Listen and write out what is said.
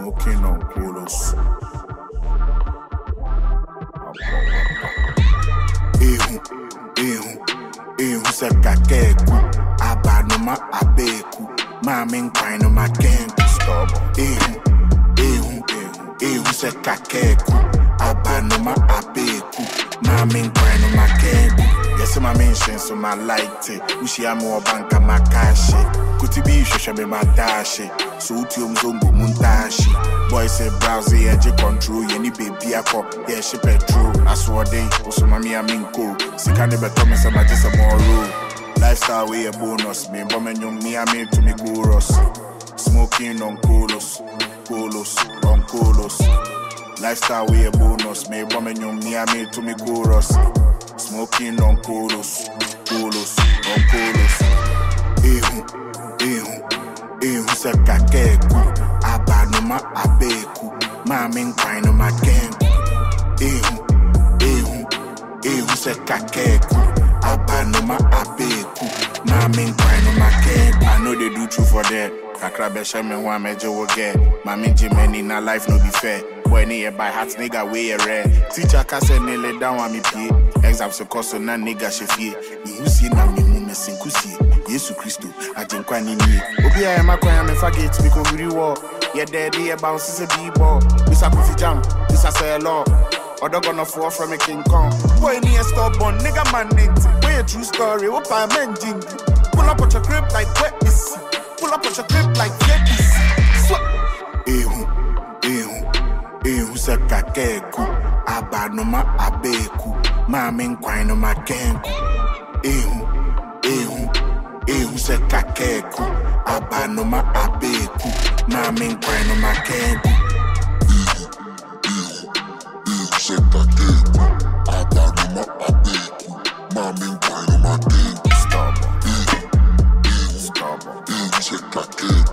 smoking on colos. Ehu se kakeku, abanuma abeku, mamin kwino makenku. Ehu se kakeku, abanuma abeku, mamin kwino makenku. Yes, my mention so my light it. Ushi amo banka makashi. Kutibi shosha me madashi. So utium zombo muntashi. Boy say browse edge control. Yeni baby ako. Yeah, she petrol. Aswade. Also mami aminko. Sikane betome sa majisa moro. Lifestyle way a bonus. Me bomen yung me ame to me guros. Smoking on colos. On colos. Lifestyle way a bonus. Me bomen yung me ame to me guros. Smoking on colos, on colos. Ehu se kakeku, abanuma abeku, mamin kwino makenku. Ehu se kakeku, abanuma abeku, mamin kwino makenku. I know they do true for that. Kakra besha me wa meje wo get. Mami Jimeni na life no be fair. Boy near by heart nigga way a rare. Teacher can say nearly down on me pay. Exams so cost na nigga shefie. You see na me mume sinkusi. Yesu Christo, I think I need me. Obi I am a kwaya me forget me come really war. Yeah daddy a bounce is a b-ball. This a coffee jam, this a say law. Other gonna fall from a King Kong. Boy near stubborn nigga man named. Way a true story, what I meant jingle. Pull up at your crib like wet is. Pull up at your crib like Yetis. Ehu se kakeku, abanuma abeku, mamin kwino makenku. Ehu se kakeku, abanuma abeku, mamin kwino makenku. Ehu se kakeku, abanuma abeku, mamin kwino makenku. Stop. Ehu se kakeku.